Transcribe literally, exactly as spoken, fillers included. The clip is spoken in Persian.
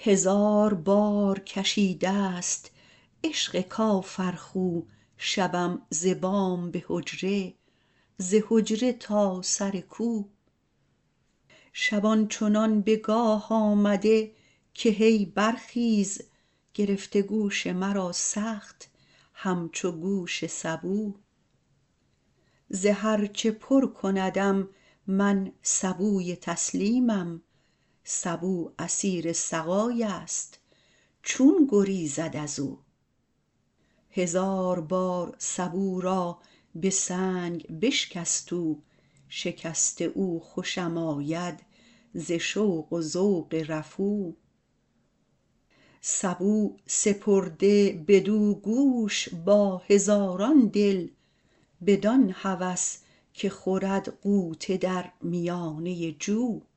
هزار بار کشیدست عشق کافرخو شبم ز بام به حجره ز حجره تا سر کو. شب آنچنان به گاه آمده که هی برخیز گرفته گوش مرا سخت همچو گوش سبو. ز هر چه پر کندم من سبوی تسلیمم سبو اسیر سقایست چون گریزد ازو. هزار بار سبو را به سنگ بشکست او شکست او خوشم آید ز شوق و ذوق رفو. سبو سپرده بدو گوش با هزاران دل بدان هوس که خورد غوطه در میانه جو.